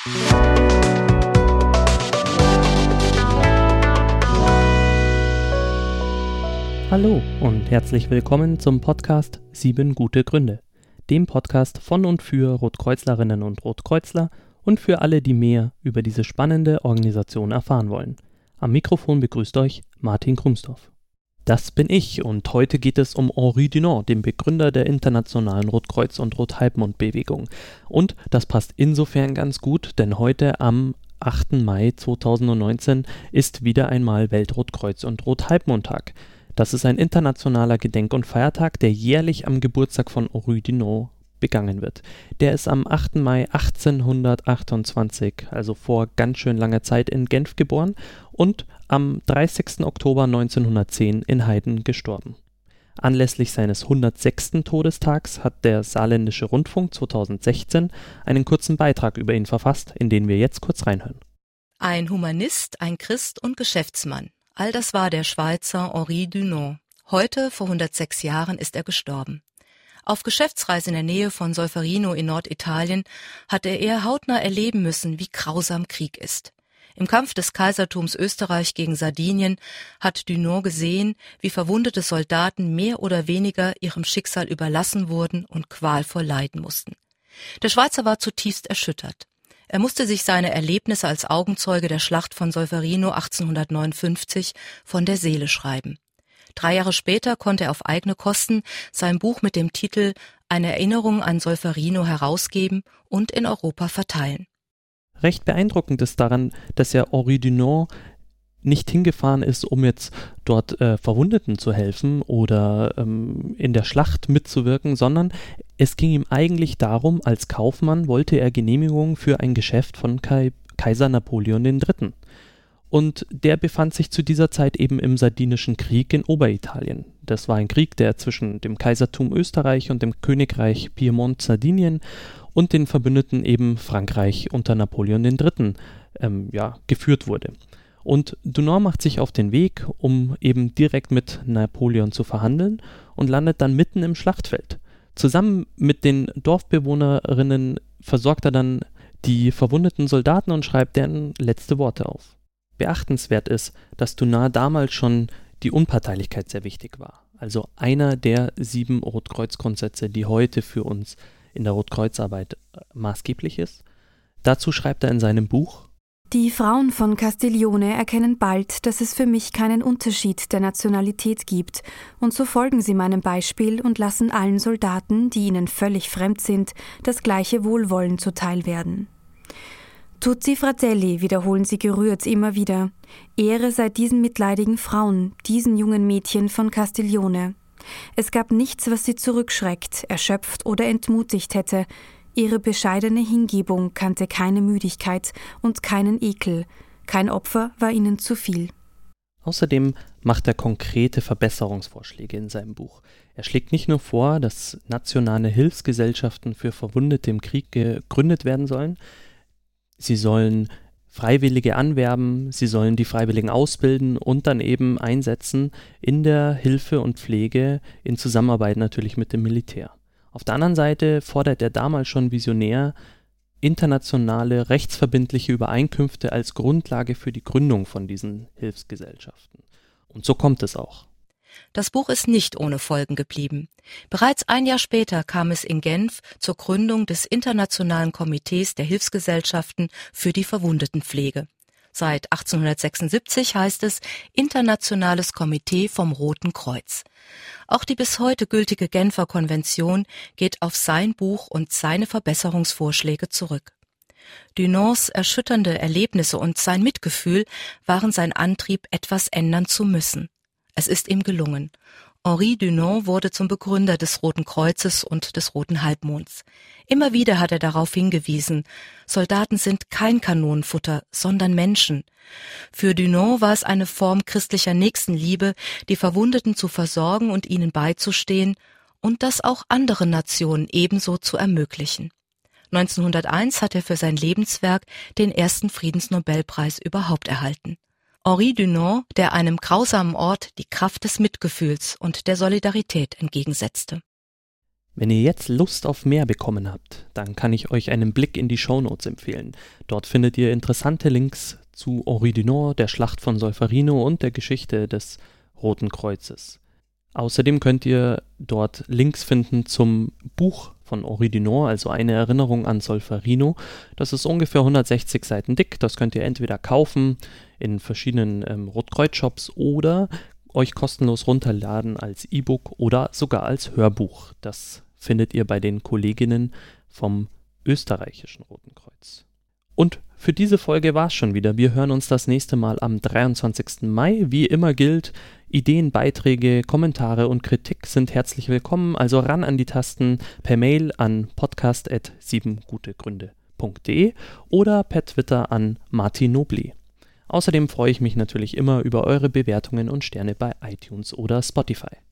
Hallo und herzlich willkommen zum Podcast 7 gute Gründe, dem Podcast von und für Rotkreuzlerinnen und Rotkreuzler und für alle, die mehr über diese spannende Organisation erfahren wollen. Am Mikrofon begrüßt euch Martin Krumsdorf. Das bin ich und heute geht es um Henri Dunant, dem Begründer der internationalen Rotkreuz- und Rothalbmond-Bewegung. Und das passt insofern ganz gut, denn heute am 8. Mai 2019 ist wieder einmal Weltrotkreuz- und Rothalbmondtag. Das ist ein internationaler Gedenk- und Feiertag, der jährlich am Geburtstag von Henri Dunant begangen wird. Der ist am 8. Mai 1828, also vor ganz schön langer Zeit, in Genf geboren und am 30. Oktober 1910 in Heiden gestorben. Anlässlich seines 106. Todestags hat der Saarländische Rundfunk 2016 einen kurzen Beitrag über ihn verfasst, in den wir jetzt kurz reinhören. Ein Humanist, ein Christ und Geschäftsmann. All das war der Schweizer Henri Dunant. Heute, vor 106 Jahren, ist er gestorben. Auf Geschäftsreise in der Nähe von Solferino in Norditalien hatte er hautnah erleben müssen, wie grausam Krieg ist. Im Kampf des Kaisertums Österreich gegen Sardinien hat Dunant gesehen, wie verwundete Soldaten mehr oder weniger ihrem Schicksal überlassen wurden und qualvoll leiden mussten. Der Schweizer war zutiefst erschüttert. Er musste sich seine Erlebnisse als Augenzeuge der Schlacht von Solferino 1859 von der Seele schreiben. 3 Jahre später konnte er auf eigene Kosten sein Buch mit dem Titel »Eine Erinnerung an Solferino« herausgeben und in Europa verteilen. Recht beeindruckend ist daran, dass ja Henri Dunant nicht hingefahren ist, um jetzt dort Verwundeten zu helfen oder in der Schlacht mitzuwirken, sondern es ging ihm eigentlich darum, als Kaufmann wollte er Genehmigung für ein Geschäft von Kaiser Napoleon III. Und der befand sich zu dieser Zeit eben im Sardinischen Krieg in Oberitalien. Das war ein Krieg, der zwischen dem Kaisertum Österreich und dem Königreich Piemont-Sardinien und den Verbündeten eben Frankreich unter Napoleon III. Geführt wurde. Und Dunant macht sich auf den Weg, um eben direkt mit Napoleon zu verhandeln und landet dann mitten im Schlachtfeld. Zusammen mit den Dorfbewohnerinnen versorgt er dann die verwundeten Soldaten und schreibt deren letzte Worte auf. Beachtenswert ist, dass Dunant damals schon die Unparteilichkeit sehr wichtig war. Also einer der 7 Rotkreuz-Grundsätze, die heute für uns in der Rotkreuzarbeit maßgeblich ist. Dazu schreibt er in seinem Buch: Die Frauen von Castiglione erkennen bald, dass es für mich keinen Unterschied der Nationalität gibt, und so folgen sie meinem Beispiel und lassen allen Soldaten, die ihnen völlig fremd sind, das gleiche Wohlwollen zuteil werden. Tutti Fratelli, wiederholen sie gerührt immer wieder. Ehre sei diesen mitleidigen Frauen, diesen jungen Mädchen von Castiglione. Es gab nichts, was sie zurückschreckt, erschöpft oder entmutigt hätte. Ihre bescheidene Hingebung kannte keine Müdigkeit und keinen Ekel. Kein Opfer war ihnen zu viel. Außerdem macht er konkrete Verbesserungsvorschläge in seinem Buch. Er schlägt nicht nur vor, dass nationale Hilfsgesellschaften für Verwundete im Krieg gegründet werden sollen. Sie sollen Freiwillige anwerben, sie sollen die Freiwilligen ausbilden und dann eben einsetzen in der Hilfe und Pflege in Zusammenarbeit natürlich mit dem Militär. Auf der anderen Seite fordert er damals schon visionär internationale rechtsverbindliche Übereinkünfte als Grundlage für die Gründung von diesen Hilfsgesellschaften. Und so kommt es auch. Das Buch ist nicht ohne Folgen geblieben. Bereits 1 Jahr später kam es in Genf zur Gründung des Internationalen Komitees der Hilfsgesellschaften für die Verwundetenpflege. Seit 1876 heißt es Internationales Komitee vom Roten Kreuz. Auch die bis heute gültige Genfer Konvention geht auf sein Buch und seine Verbesserungsvorschläge zurück. Dunants erschütternde Erlebnisse und sein Mitgefühl waren sein Antrieb, etwas ändern zu müssen. Es ist ihm gelungen. Henri Dunant wurde zum Begründer des Roten Kreuzes und des Roten Halbmonds. Immer wieder hat er darauf hingewiesen, Soldaten sind kein Kanonenfutter, sondern Menschen. Für Dunant war es eine Form christlicher Nächstenliebe, die Verwundeten zu versorgen und ihnen beizustehen und das auch anderen Nationen ebenso zu ermöglichen. 1901 hat er für sein Lebenswerk den ersten Friedensnobelpreis überhaupt erhalten. Henri Dunant, der einem grausamen Ort die Kraft des Mitgefühls und der Solidarität entgegensetzte. Wenn ihr jetzt Lust auf mehr bekommen habt, dann kann ich euch einen Blick in die Shownotes empfehlen. Dort findet ihr interessante Links zu Henri Dunant, der Schlacht von Solferino und der Geschichte des Roten Kreuzes. Außerdem könnt ihr dort Links finden zum Buch von Henri Dunant, also eine Erinnerung an Solferino. Das ist ungefähr 160 Seiten dick. Das könnt ihr entweder kaufen in verschiedenen Rotkreuz-Shops oder euch kostenlos runterladen als E-Book oder sogar als Hörbuch. Das findet ihr bei den Kolleginnen vom österreichischen Roten Kreuz. Und für diese Folge war es schon wieder. Wir hören uns das nächste Mal am 23. Mai. Wie immer gilt, Ideen, Beiträge, Kommentare und Kritik sind herzlich willkommen. Also ran an die Tasten per Mail an podcast@7gutegründe.de oder per Twitter an Martin Nobli. Außerdem freue ich mich natürlich immer über eure Bewertungen und Sterne bei iTunes oder Spotify.